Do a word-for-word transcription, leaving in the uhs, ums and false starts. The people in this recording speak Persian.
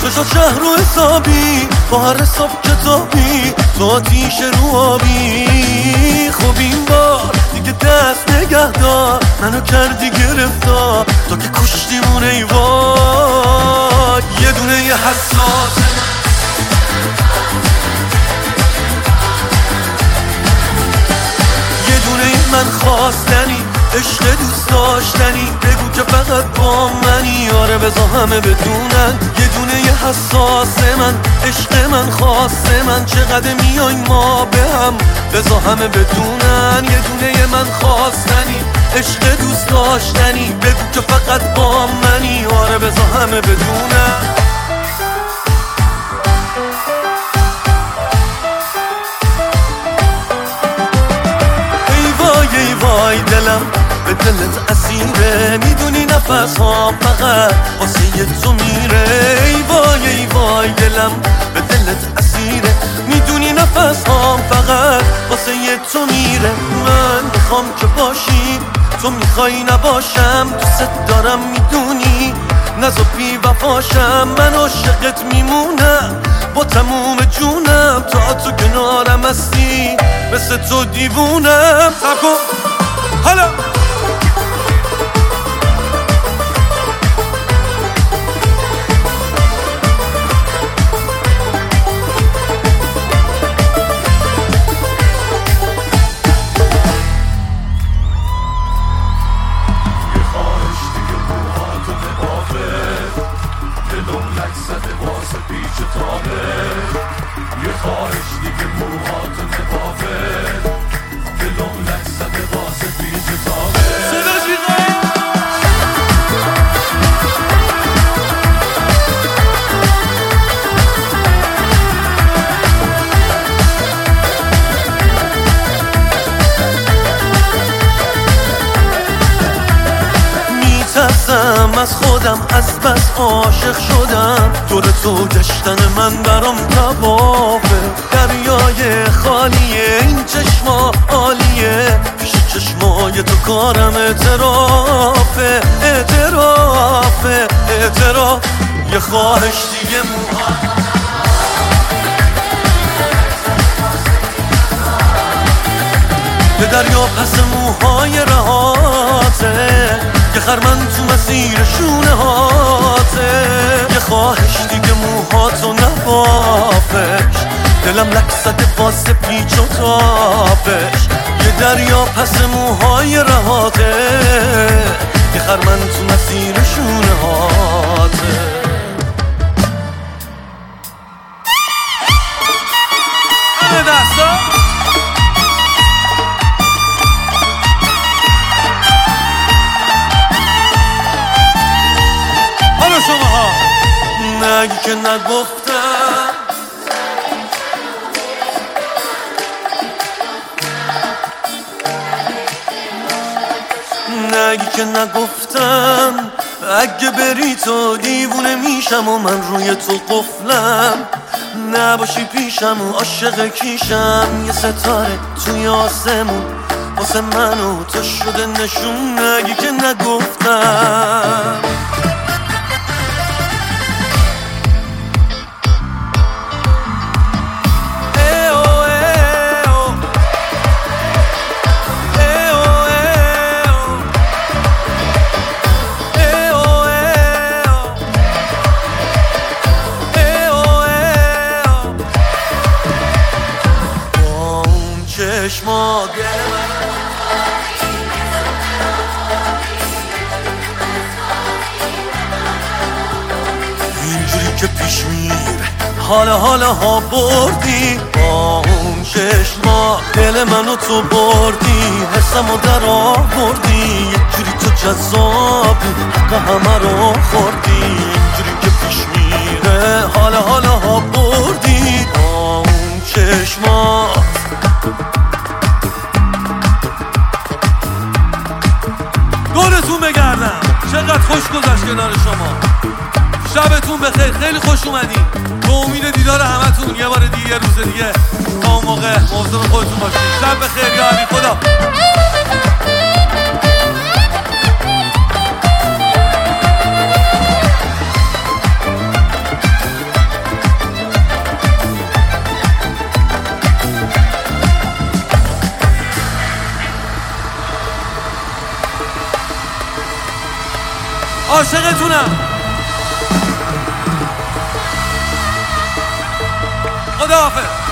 چشا شهر و حسابی با هر حساب کتابی تو آتیش رو آبی. خب این بار دیگه دست نگه دار، منو کردی گرفتار تا که کشتیمون ای وای. یه دونه یه حساس یه دونه من خواستنی، عشق دوست داشتنی، بگو که فقط با منی. آره بذار همه بدونن یه دونه یه حساس من، عشق من خواست من، چقدر میایم ما به هم بذار همه بدونن. یه دونه یه من خواستنی، عشق دوست داشتنی، بگو که فقط با منی. آره بذار همه بدونن. ای وای ای وای دلم به دلت اسیره، میدونی نفس ها فقط واسه تو میره. ای وای ای وای دلم به دلت اسیره، میدونی نفس ها فقط واسه تو میره. من میخوام که باشی، تو میخوای نباشم، دوست دارم میدونی، نزا بی وفاشم. من عاشقت میمونم با تموم جونم، تا تو کنارم هستی مثل تو دیوونم. سب کن حالا از خودم از بس عاشق شدم، دور تو گشتن من برام توافه. دریای خالیه این چشما عالیه، پیش چشمای تو کارم اعترافه. اعترافه اعتراف یه خواهش دیگه موها یه دریا پس موهای رهاته، یه خرمن تو مسیر شونه هاته. یه خواهش دیگه موهاتو نبافش، دلم لک زده واسه پیچ و تابش. یه دریا پس موهای رهاته، یه خرمن تو مسیر شونه هاته. همه دستا شماها نگی که نگفتم، نگی که نگفتم. اگه بری تو دیوونه میشم و من روی تو قفلم، نباشی پیشم و عاشق کیشم. یه ستاره توی آسمون واسه من و تو شده نشون. نگی که نگفتم. چشما اینجوری که پیش میره حالا حالا ها بردی. با اون چشما دل منو تو بردی، حسمو در آوردی. یه جوری تو جذابی حق همه رو خوردی. اینجوری که پیش میره حالا حالا ها بردی. با اون چشما دورتون بگردم، چقدر خوش گذشت کنار شما. شبتون بخیر، خیلی خوش اومدین. به امید دیدار همتون یه بار دیگه، یه روز دیگه. تا اون موقع مواظب خودتون باشید. شب بخیر یا علی. خدا عاشقتونم. خداحافظ.